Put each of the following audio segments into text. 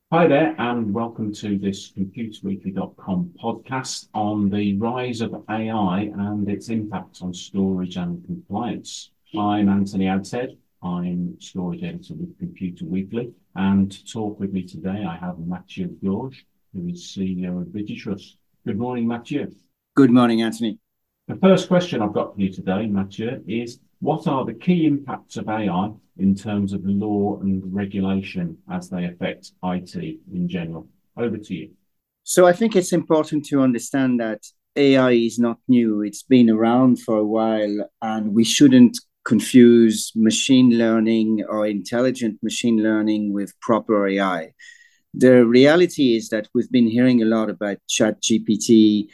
Hi there, and welcome to this computerweekly.com podcast on the rise of AI and its impact on storage and compliance. I'm Anthony Adshead. I'm storage editor with Computer Weekly, and to talk with me today, I have Mathieu Georges, who is CEO of Digitrust. Good morning, Mathieu. Good morning, Anthony. The first question I've got for you today, Mathieu, is what are the key impacts of AI in terms of law and regulation as they affect IT in general? Over to you. So I think it's important to understand that AI is not new. It's been around for a while, and we shouldn't confuse machine learning or intelligent machine learning with proper AI. The reality is that we've been hearing a lot about ChatGPT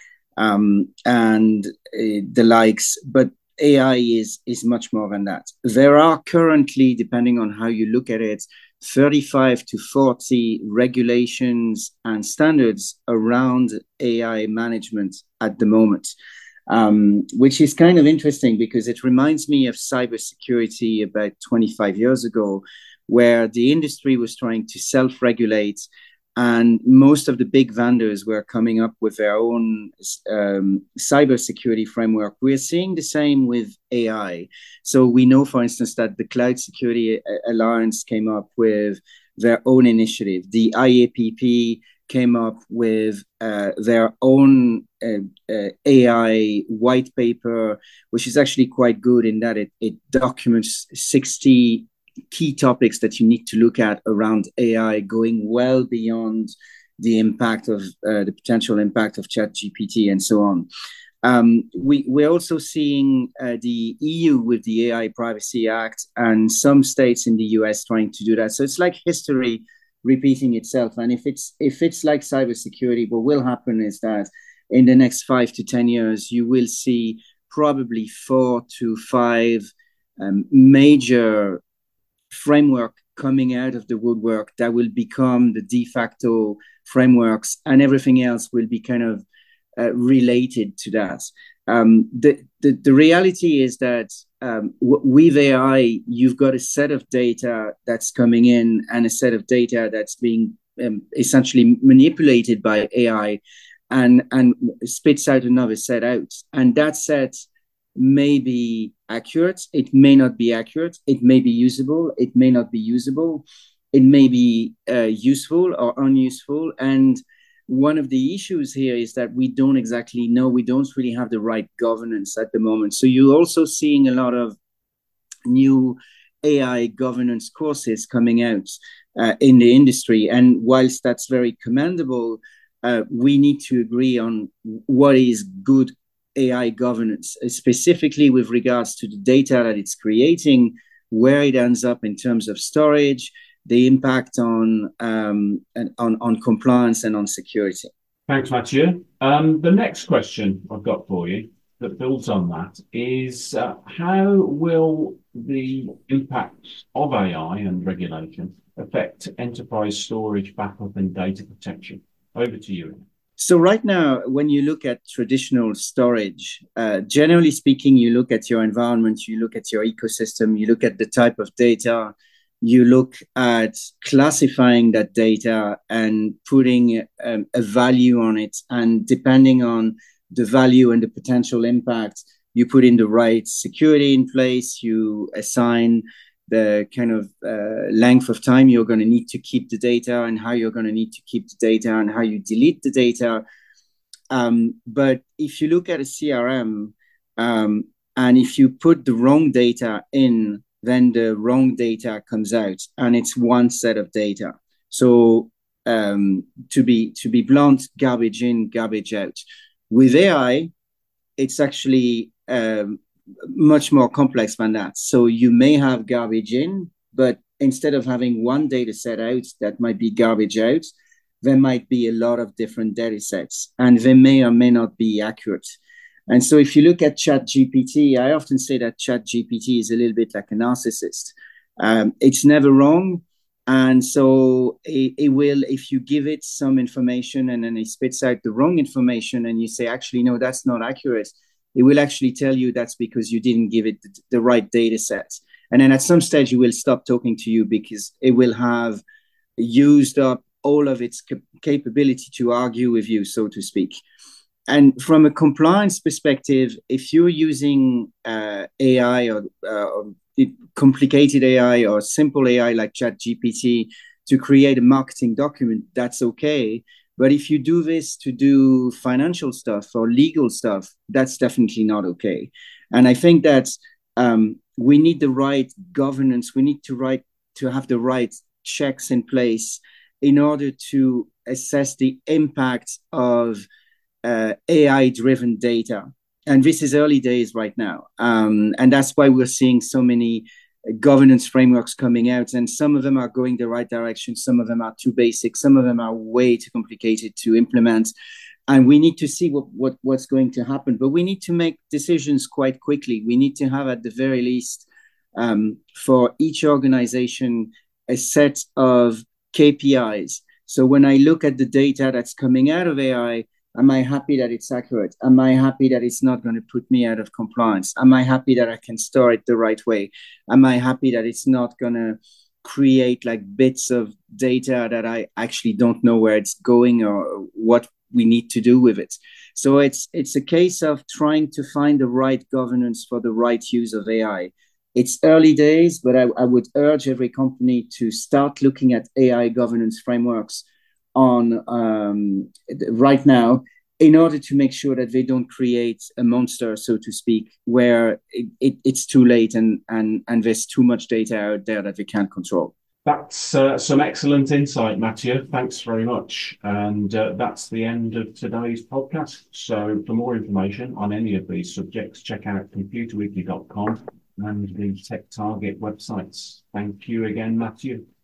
and the likes, but AI is much more than that. There are currently, depending on how you look at it, 35 to 40 regulations and standards around AI management at the moment, which is kind of interesting because it reminds me of cybersecurity about 25 years ago, where the industry was trying to self-regulate and most of the big vendors were coming up with their own cybersecurity framework. We're seeing the same with AI. So we know, for instance, that the Cloud Security Alliance came up with their own initiative. The IAPP came up with their own AI white paper, which is actually quite good in that it documents 60 key topics that you need to look at around AI, going well beyond the impact of the potential impact of ChatGPT and so on. We're also seeing the EU with the AI Privacy Act and some states in the US trying to do that. So it's like history repeating itself. And if it's like cybersecurity, what will happen is that in the next 5 to 10 years, you will see probably 4 to 5 major framework coming out of the woodwork that will become the de facto frameworks, and everything else will be kind of related to that. The reality is that with AI, you've got a set of data that's coming in and a set of data that's being essentially manipulated by AI and spits out another set out. And that set may be accurate, it may not be accurate, it may be usable, it may not be usable, it may be useful or unuseful. And one of the issues here is that we don't exactly know, we don't really have the right governance at the moment. So you're also seeing a lot of new AI governance courses coming out in the industry. And whilst that's very commendable, we need to agree on what is good AI governance, specifically with regards to the data that it's creating, where it ends up in terms of storage, the impact on compliance and on security. Thanks, Mathieu. The next question I've got for you that builds on that is how will the impacts of AI and regulation affect enterprise storage, backup, and data protection? Over to you. So right now, when you look at traditional storage, generally speaking, you look at your environment, you look at your ecosystem, you look at the type of data, you look at classifying that data and putting a value on it. And depending on the value and the potential impact, you put in the right security in place, you assign the kind of length of time you're going to need to keep the data and how you're going to need to keep the data and how you delete the data. But if you look at a CRM and if you put the wrong data in, then the wrong data comes out and it's one set of data. So to be blunt, garbage in, garbage out. With AI, it's actually much more complex than that. So you may have garbage in, but instead of having one data set out that might be garbage out, there might be a lot of different data sets and they may or may not be accurate. And so if you look at ChatGPT, I often say that ChatGPT is a little bit like a narcissist. It's never wrong. And so it will, if you give it some information and then it spits out the wrong information and you say, actually, no, that's not accurate, it will actually tell you that's because you didn't give it the right data set. And then at some stage, it will stop talking to you because it will have used up all of its capability to argue with you, so to speak. And from a compliance perspective, if you're using AI or complicated AI or simple AI like ChatGPT to create a marketing document, that's okay. But if you do this to do financial stuff or legal stuff, that's definitely not okay. And I think that we need the right governance. We need to have the right checks in place in order to assess the impact of AI-driven data. And this is early days right now. And that's why we're seeing so many governance frameworks coming out, and some of them are going the right direction. Some of them are too basic. Some of them are way too complicated to implement. And we need to see what's going to happen. But we need to make decisions quite quickly. We need to have, at the very least, for each organization, a set of KPIs. So when I look at the data that's coming out of AI, am I happy that it's accurate? Am I happy that it's not going to put me out of compliance? Am I happy that I can store it the right way? Am I happy that it's not going to create like bits of data that I actually don't know where it's going or what we need to do with it? So it's a case of trying to find the right governance for the right use of AI. It's early days, but I would urge every company to start looking at AI governance frameworks on right now, in order to make sure that they don't create a monster, so to speak, where it's too late and there's too much data out there that they can't control. That's some excellent insight, Mathieu. Thanks very much. And that's the end of today's podcast. So for more information on any of these subjects, check out computerweekly.com and the TechTarget websites. Thank you again, Mathieu.